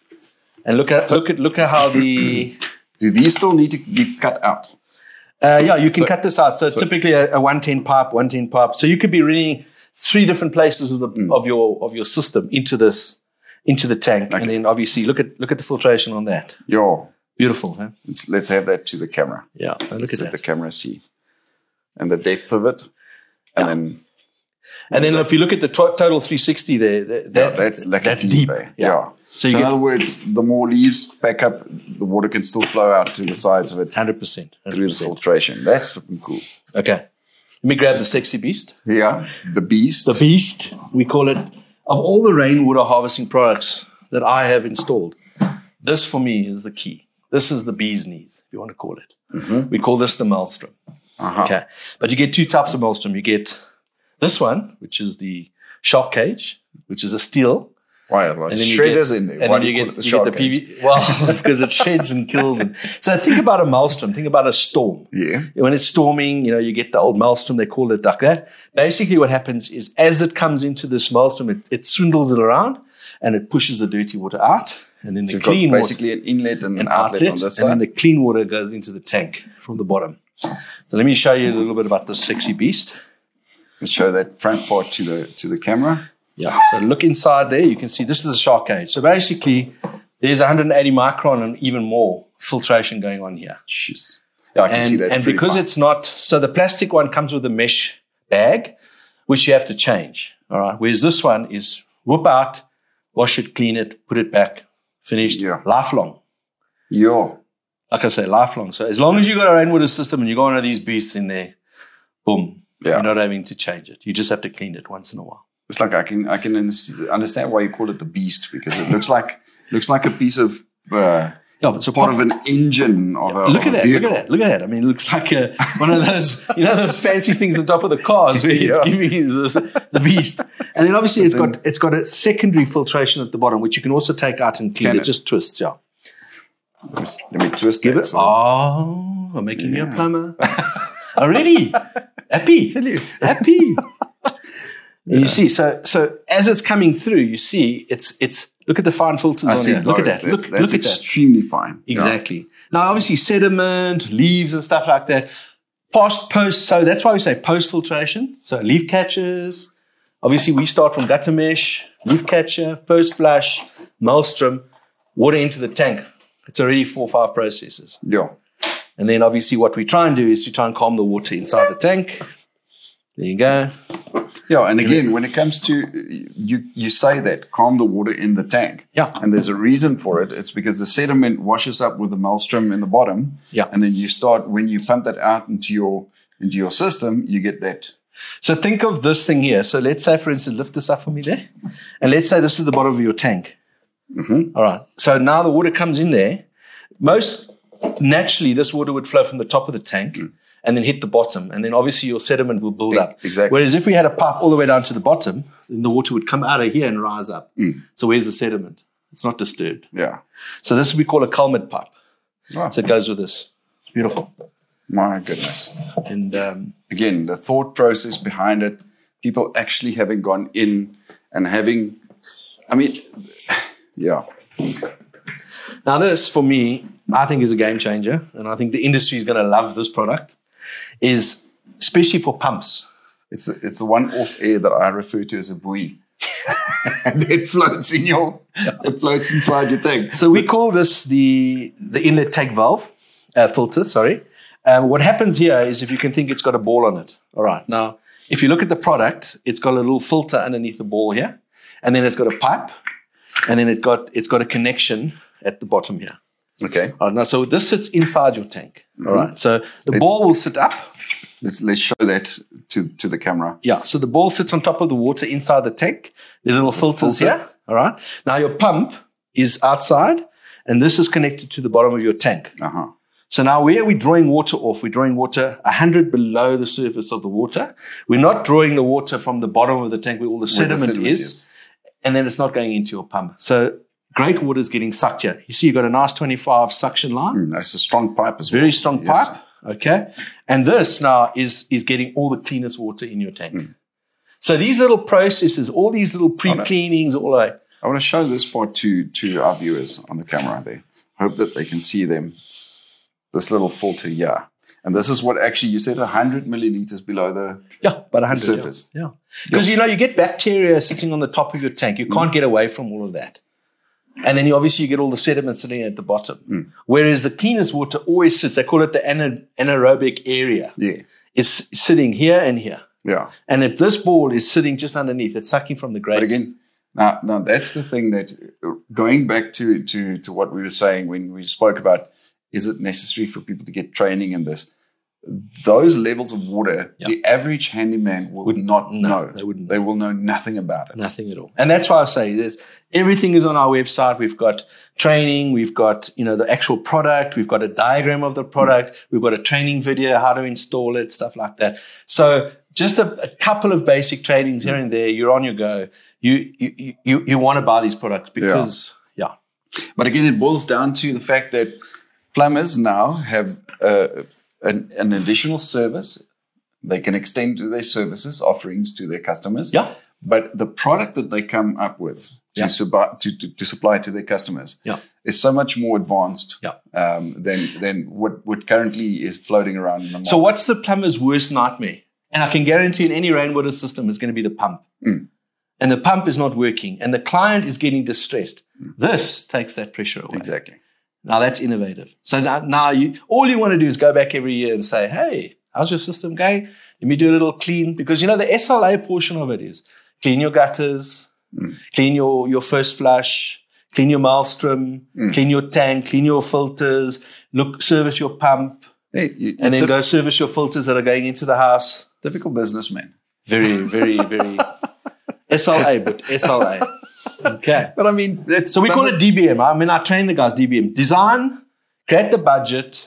And look at how the... Do these still need to be cut out? Yeah, you can cut this out. So typically a 110 pipe. So you could be running 3 different places of your system into the tank. Okay. And then obviously look at the filtration on that. Yeah. Beautiful, huh? Let's have that to the camera. Yeah, look at that. The camera see. And the depth of it. And then if you look at the total 360 there, that's deep. Yeah. So in other words, the more leaves back up, the water can still flow out to the sides of it. 100%. Through the filtration. That's flipping cool. Okay. Let me grab the sexy beast. Yeah, the beast. The beast, we call it. Of all the rainwater harvesting products that I have installed, this for me is the key. This is the bee's knees, if you want to call it. Mm-hmm. We call this the Maelstrom. Uh-huh. Okay. But you get 2 types of Maelstrom. You get this one, which is the shark cage, which is a steel. Why? Like shredders in there. And then you get the PV. Well, because it sheds and kills. So think about a Maelstrom. Think about a storm. Yeah. When it's storming, you get the old Maelstrom. They call it like that. Basically, what happens is as it comes into this Maelstrom, it swindles it around and it pushes the dirty water out. And then the clean water. Basically, an inlet and an outlet on this side. And then the clean water goes into the tank from the bottom. So let me show you a little bit about this sexy beast. Let's show that front part to the camera. Yeah, so look inside there. You can see this is a shark cage. So basically, there's 180 micron and even more filtration going on here. Jeez. Yeah, I can see that. And because it's not, so the plastic one comes with a mesh bag, which you have to change. All right. Whereas this one is whoop out, wash it, clean it, put it back, finished, lifelong. Yeah. Like I say, lifelong. So as long as you got a rainwater system and you got one of these beasts in there, boom, you're not having to change it. You just have to clean it once in a while. It's like I can understand why you call it the beast, because it looks like a piece of it's a part of an engine of a look at that. vehicle. Look at that. I mean, it looks like one of those those fancy things on top of the cars where it's giving you the beast. And then obviously it's got a secondary filtration at the bottom, which you can also take out and clean. It just twists, Let me twist. Give it. So. Oh, I'm making you a plumber already. Happy, tell you, happy. And you see, so as it's coming through, you see it's look at the fine filters on here. Look at that. Look at that. Extremely fine. Exactly. Yeah. Now, obviously, sediment, leaves, and stuff like that. Post. So that's why we say post filtration. So leaf catchers. Obviously, we start from gutter mesh, leaf catcher, first flush, Maelstrom, water into the tank. It's already 4 or 5 processes. Yeah. And then obviously, what we try and do is to try and calm the water inside the tank. There you go. Yeah, and again, when it comes to, you say that, calm the water in the tank. Yeah. And there's a reason for it. It's because the sediment washes up with the Maelstrom in the bottom. Yeah. And then when you pump that out into your system, you get that. So think of this thing here. So let's say, for instance, lift this up for me there. And let's say this is the bottom of your tank. Mm-hmm. All right. So now the water comes in there. Most naturally, this water would flow from the top of the tank. And then hit the bottom. And then obviously your sediment will build up. Exactly. Whereas if we had a pipe all the way down to the bottom, then the water would come out of here and rise up. So where's the sediment? It's not disturbed. Yeah. So this we call a culmet pipe. Oh. So it goes with this. It's beautiful. My goodness. And again, the thought process behind it, people actually having gone in and yeah. Now this, for me, I think is a game changer. And I think the industry is going to love this product. Is especially for pumps. It's the one off air that I refer to as a buoy. And it floats inside your tank. So we call this the inlet tank valve filter, sorry. What happens here is, if you can think, it's got a ball on it. All right. Now, if you look at the product, it's got a little filter underneath the ball here. And then it's got a pipe. And then it's got a connection at the bottom here. Okay. All right, now, so this sits inside your tank. All right. So the ball will sit up. Let's show that to the camera. Yeah. So the ball sits on top of the water inside the tank. The little filters here. All right. Now your pump is outside, and this is connected to the bottom of your tank. Uh-huh. So now where are we drawing water off? We're drawing water 100 below the surface of the water. We're not drawing the water from the bottom of the tank where all the sediment is. And then it's not going into your pump. So great water is getting sucked here. You see, you've got a nice 25 suction line. That's a strong pipe as well. Very strong pipe. Okay. And this now is getting all the cleanest water in your tank. So these little processes, all these little pre-cleanings, all that. I want to show this part to our viewers on the camera there. Hope that they can see them. This little filter here. And this is what actually, you said 100 milliliters below the about 100 surface. Yeah. Because, you get bacteria sitting on the top of your tank. You can't get away from all of that. And then you get all the sediment sitting at the bottom. Whereas the cleanest water always sits, they call it the anaerobic area. Yeah. It's sitting here and here. Yeah. And if this ball is sitting just underneath, it's sucking from the grate. But again, now that's the thing that, going back to what we were saying when we spoke about, is it necessary for people to get training in this? Those levels of water, the average handyman would not know. They wouldn't. They will know nothing about it. Nothing at all. And that's why I say everything is on our website. We've got training. We've got, the actual product. We've got a diagram of the product. We've got a training video, how to install it, stuff like that. So just a couple of basic trainings here and there. You're on your go. You want to buy these products because, But again, it boils down to the fact that plumbers now have an additional service. They can extend to their services offerings to their customers. Yeah. But the product that they come up with to supply to their customers is so much more advanced than what currently is floating around in the market. So what's the plumber's worst nightmare? And I can guarantee in any rainwater system is going to be the pump. And the pump is not working. And the client is getting distressed. This takes that pressure away. Exactly. Now that's innovative. So now all you want to do is go back every year and say, hey, how's your system going? Let me do a little clean. Because, the SLA portion of it is clean your gutters, clean your first flush, clean your maelstrom, clean your tank, clean your filters, service your pump, and then go service your filters that are going into the house. Typical businessman. Very, very, very SLA, but SLA. Okay. But I mean, so we call it DBM. I train the guys DBM. Design, create the budget,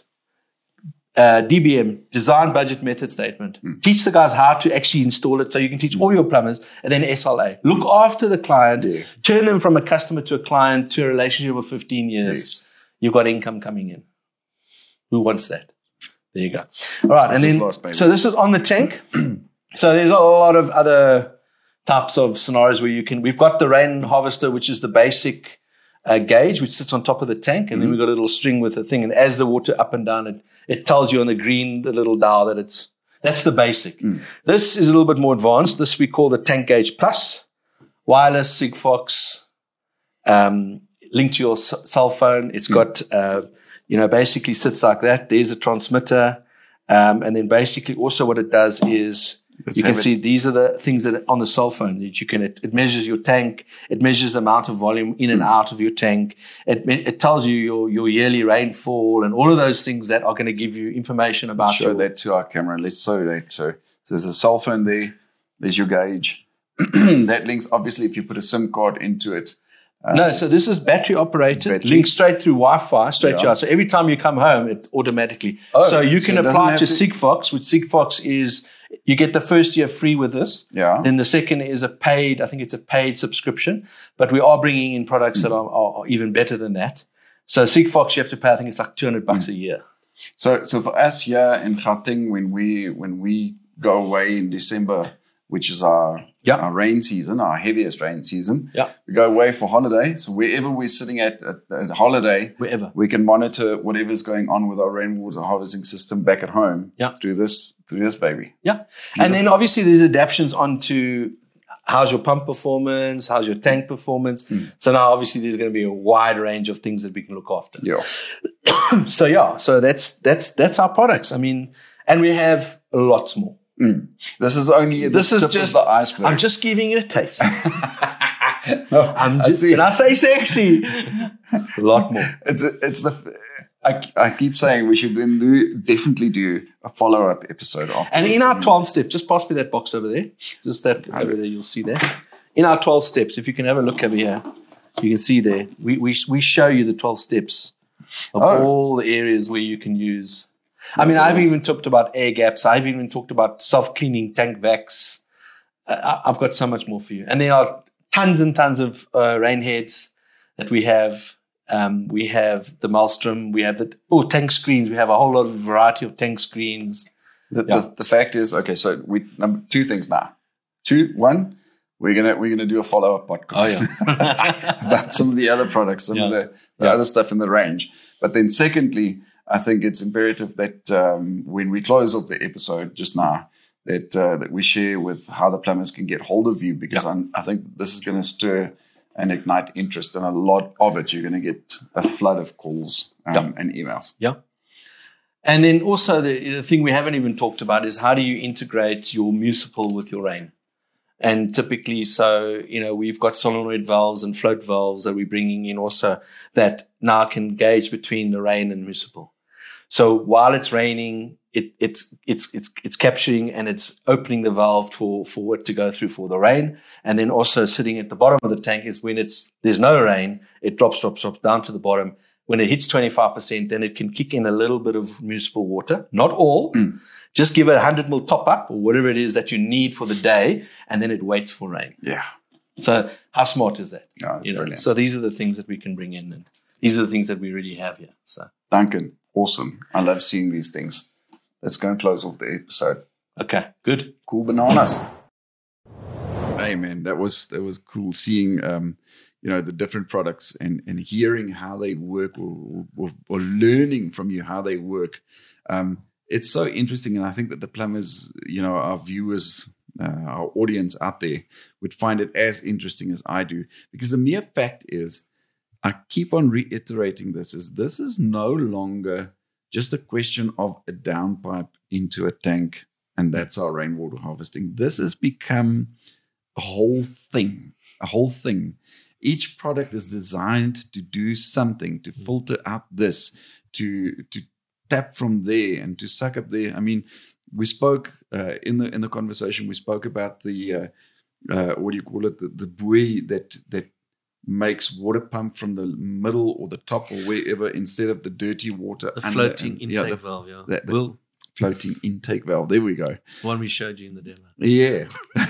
DBM, design budget method statement. Teach the guys how to actually install it so you can teach all your plumbers, and then SLA. Look after the client, turn them from a customer to a client to a relationship of 15 years. Yes. You've got income coming in. Who wants that? There you go. All right. So this is on the tank. So there's a lot of other types of scenarios where we've got the rain harvester, which is the basic gauge, which sits on top of the tank. And then we've got a little string with a thing. And as the water up and down, it tells you on the green, the little dial that's the basic. This is a little bit more advanced. This we call the Tank Gauge Plus, wireless, Sigfox, linked to your cell phone. It's got, basically sits like that. There's a transmitter. And then basically also what it does is, you can see these are the things that are on the cell phone that you can. It measures your tank. It measures the amount of volume in and out of your tank. It tells you your yearly rainfall and all of those things that are going to give you information about. Show that to our camera. Let's show that. So there's a cell phone there. There's your gauge. That links, obviously, if you put a SIM card into it. No, so this is battery operated, linked straight through Wi-Fi, straight to us. So every time you come home, it automatically. So you can apply to Sigfox, which Sigfox is, you get the first year free with this. Yeah. Then the second is a paid subscription. But we are bringing in products that are even better than that. So Sigfox, you have to pay, I think it's like $200 a year. So for us here in Gauteng, when we go away in December, which is our rain season, our heaviest rain season. Yeah. We go away for holiday. So wherever we're sitting at holiday, we can monitor whatever's going on with our rainwater harvesting system back at home through this baby. Yeah. Beautiful. And then obviously there's adaptations onto how's your pump performance, how's your tank performance. So now obviously there's going to be a wide range of things that we can look after. Yeah. So that's our products. I mean, and we have lots more. This is only the tip of the iceberg. I'm just giving you a taste. No, and I say sexy. A lot more. I keep saying we should then definitely do a follow-up episode after. And in our 12 steps, just pass me that box over there. Just that over there, you'll see that. In our 12 steps, if you can have a look over here, you can see there. We show you the 12 steps of all the areas where you can use. I've even talked about air gaps. I've even talked about self-cleaning tank vacs. I've got so much more for you. And there are tons and tons of rain heads that we have. We have the Maelstrom. We have tank screens. We have a whole lot of variety of tank screens. The fact is, okay, so two things now. One, we're gonna do a follow-up podcast about some of the other products, some of the other stuff in the range. But then secondly, I think it's imperative that when we close off the episode just now, that we share with how the plumbers can get hold of you, because I think this is going to stir and ignite interest, and a lot of it, you're going to get a flood of calls and emails. Yeah. And then also the thing we haven't even talked about is how do you integrate your municipal with your rain? And typically, we've got solenoid valves and float valves that we're bringing in also that now can gauge between the rain and municipal. So while it's raining, it's capturing and it's opening the valve for it to go through for the rain. And then also sitting at the bottom of the tank is when there's no rain, it drops down to the bottom. When it hits 25%, then it can kick in a little bit of municipal water, not all. Just give it 100 ml top up or whatever it is that you need for the day, and then it waits for rain. Yeah. So how smart is that? Oh, brilliant. So these are the things that we can bring in, and these are the things that we really have here. So Duncan, awesome. I love seeing these things. Let's go and close off the episode. Okay, good. Cool bananas. Hey man, that was cool seeing the different products and hearing how they work or learning from you how they work. It's so interesting, and I think that the plumbers, our viewers, our audience out there would find it as interesting as I do, because the mere fact is, I keep on reiterating this is no longer just a question of a downpipe into a tank, and that's our rainwater harvesting. This has become a whole thing. Each product is designed to do something, to filter out this, to tap from there and to suck up there. I mean, we spoke in the conversation. We spoke about the what do you call it? The buoy that makes water pump from the middle or the top or wherever instead of the dirty water. The floating intake valve. Yeah. Floating intake valve. There we go. One we showed you in the demo. Yeah.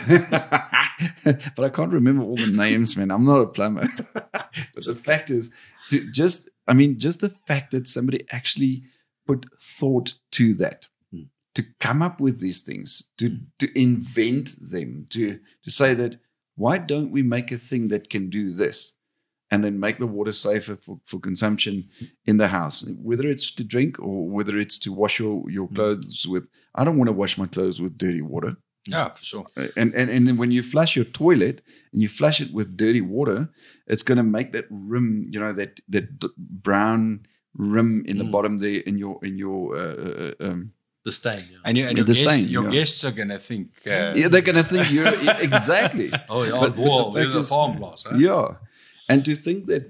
But I can't remember all the names, man. I'm not a plumber. But the fact is, just the fact that somebody actually put thought to that, to come up with these things, to invent them, to say that, why don't we make a thing that can do this and then make the water safer for consumption in the house, whether it's to drink or whether it's to wash your clothes with. I don't want to wash my clothes with dirty water. Yeah, for sure. And then when you flush your toilet and you flush it with dirty water, it's going to make that rim, that brown rim in the bottom there in your the stain. Yeah. And your guests are going to think. They're going to think you're exactly. Oh yeah, we're farm blast. Huh? Yeah. And to think that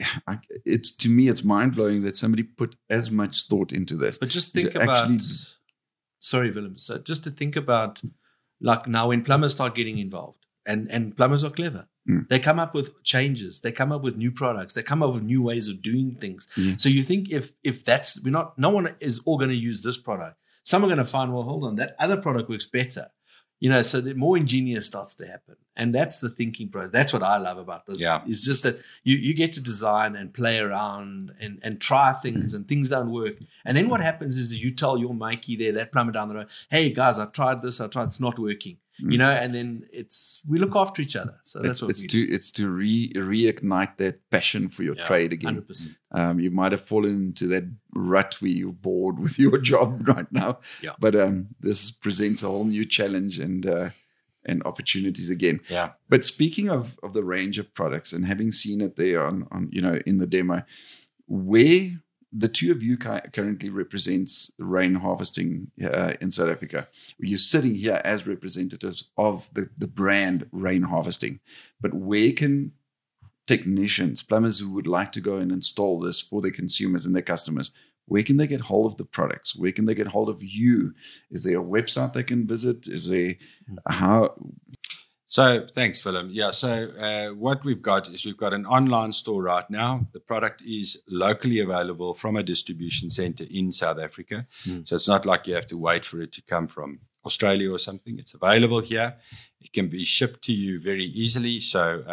to me, it's mind blowing that somebody put as much thought into this. But just think about. Sorry, Willem. So just to think about, like now when plumbers start getting involved, and plumbers are clever. They come up with changes. They come up with new products. They come up with new ways of doing things. So you think if that's no one is all going to use this product. Some are going to find, well, hold on, that other product works better. So the more ingenious starts to happen. And that's the thinking process. That's what I love about this. Yeah. It's just that you get to design and play around and try things and things don't work. And then what happens is you tell your Mikey there, that plumber down the road, hey guys, I tried this, it's not working. And then we look after each other. So that's what it's to reignite that passion for your trade again. 100%. You might have fallen into that rut where you're bored with your job right now. Yeah. But this presents a whole new challenge and opportunities again. Yeah. But speaking of the range of products and having seen it there on in the demo, where the two of you currently represents rain harvesting in South Africa. You're sitting here as representatives of the brand Rain Harvesting. But where can technicians, plumbers who would like to go and install this for their consumers and their customers, where can they get hold of the products? Where can they get hold of you? Is there a website they can visit? Is there how? So thanks, Willem. Yeah, so what we've got is we've got an online store right now. The product is locally available from a distribution center in South Africa. So it's not like you have to wait for it to come from Australia or something. It's available here. It can be shipped to you very easily. So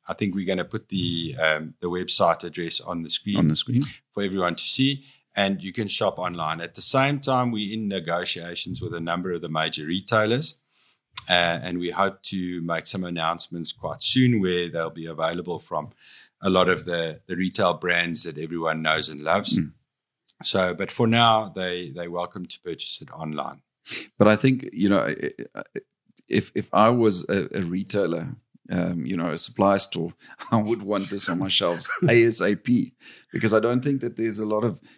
I think we're going to put the website address on the screen for everyone to see, and you can shop online. At the same time, we're in negotiations with a number of the major retailers, and we hope to make some announcements quite soon where they'll be available from a lot of the retail brands that everyone knows and loves. So, but for now, they're welcome to purchase it online. But I think, if I was a retailer, a supply store, I would want this on my shelves ASAP, because I don't think that there's a lot of,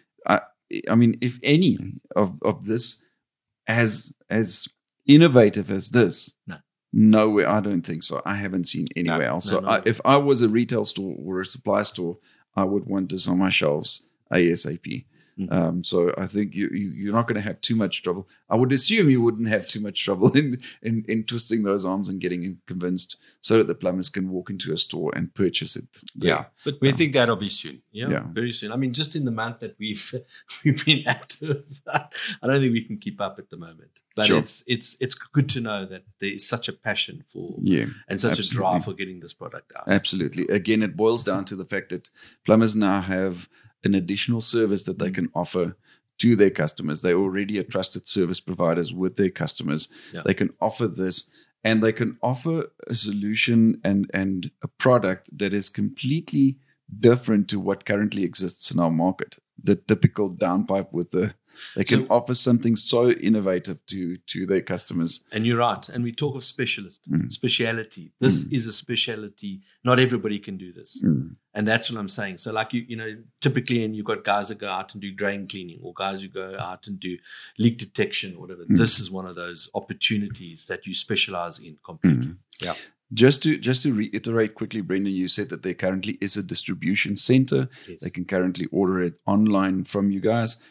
if any of this as innovative as this, nowhere. I don't think so. I haven't seen anywhere else. So if I was a retail store or a supply store, I would want this on my shelves ASAP. So I think you're not going to have too much trouble. I would assume you wouldn't have too much trouble in twisting those arms and getting convinced so that the plumbers can walk into a store and purchase it. But we think that'll be soon. Yeah, very soon. I mean, just in the month that we've been active, I don't think we can keep up at the moment. But Sure. it's good to know that there is such a passion for and such absolutely. a drive for getting this product out. Absolutely. Again, it boils down to the fact that plumbers now have an additional service that they can offer to their customers. They're already a trusted service providers with their customers. Yeah. They can offer this, and they can offer a solution and a product that is completely different to what currently exists in our market. The typical downpipe they can offer something so innovative to their customers. And you're right. And we talk of speciality. This is a speciality. Not everybody can do this. And that's what I'm saying. So like, typically, and you've got guys that go out and do drain cleaning, or guys who go out and do leak detection or whatever. This is one of those opportunities that you specialize in completely. Yeah. Just to reiterate quickly, Brendan, you said that there currently is a distribution center. Yes. They can currently order it online from you guys.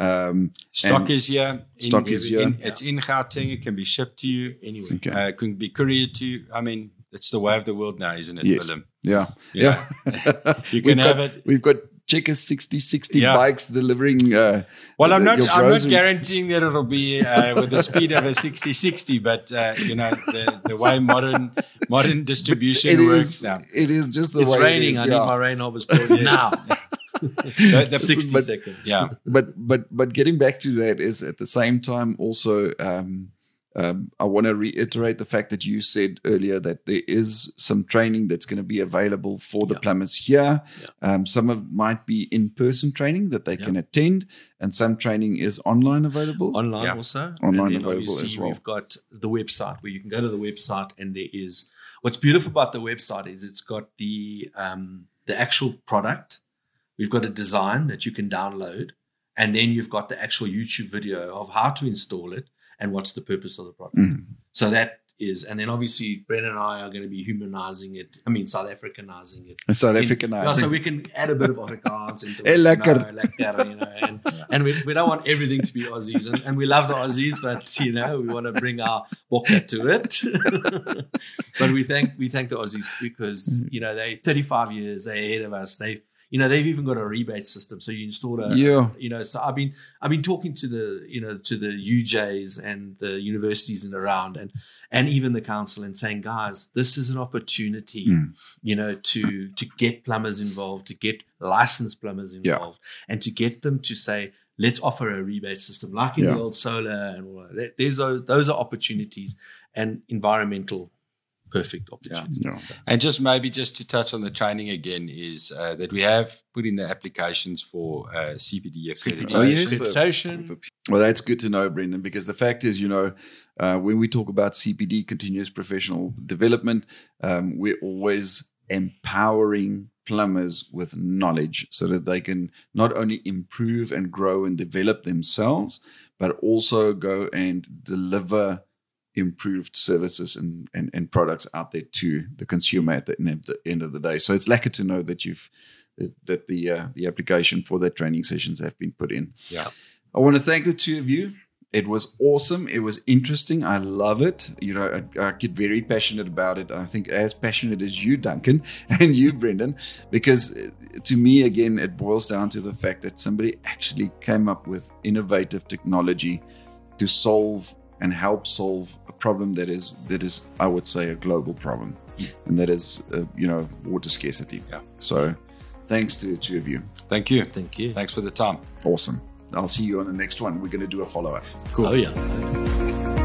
Stock is here. Stock is here. It's in Gauteng. It can be shipped to you Anyway. Okay. It can be couriered to you. I mean, it's the way of the world now, isn't it, Yes. Willem? Yeah. You know, you can have it. We've got Checkers 60 Yeah. bikes delivering. Well, I'm your not groceries. guaranteeing that it'll be with the speed of a 60-60, but the way modern distribution works now. It is just the It's way raining. It is, I need yeah. my rain harvest board now. The 60 but- seconds. Yeah. But getting back to that is at the same time also I want to reiterate the fact that you said earlier that there is some training that's going to be available for the plumbers here. Some of it might be in-person training that they can attend, and some training is online available. Online Yeah. also. Online and then available obviously as well. We've got the website where you can go to the website, and there is what's beautiful about the website is it's got the actual product. We've got a design that you can download, and then you've got the actual YouTube video of how to install it and what's the purpose of the product. So that is, and then obviously Brendan and I are going to be humanizing it. I mean, South Africanizing it. South Africanizing. So we can add a bit of Afrikaans into Hey, it. lekker. Lekker, and we don't want everything to be Aussies, and we love the Aussies, but we want to bring our bokka to it. But we thank the Aussies because they 35 years they're ahead of us. They've even got a rebate system, so you install So I've been talking to the UJs and the universities and around, and even the council, and saying, guys, this is an opportunity, to get plumbers involved, to get licensed plumbers involved, and to get them to say, let's offer a rebate system like in the old solar and all that. Those are opportunities and environmental. Perfect opportunity. Yeah. And just to touch on the training again is that we have put in the applications for CPD accreditation. Oh, yes. Accreditation. Well, that's good to know, Brendan, because the fact is, when we talk about CPD, continuous professional development, we're always empowering plumbers with knowledge so that they can not only improve and grow and develop themselves, but also go and deliver improved services and products out there to the consumer at the end of the day. So it's lekker to know that that the application for that training sessions have been put in. Yeah. I want to thank the two of you. It was awesome. It was interesting. I love it. I get very passionate about it. I think as passionate as you, Duncan, and you, Brendan, because to me, again, it boils down to the fact that somebody actually came up with innovative technology to solve and help solve a problem that is, I would say, a global problem. and that is, water scarcity. Yeah. So thanks to the two of you. Thank you. Thank you. Thanks for the time. Awesome. I'll see you on the next one. We're going to do a follow-up. Cool. Oh, yeah.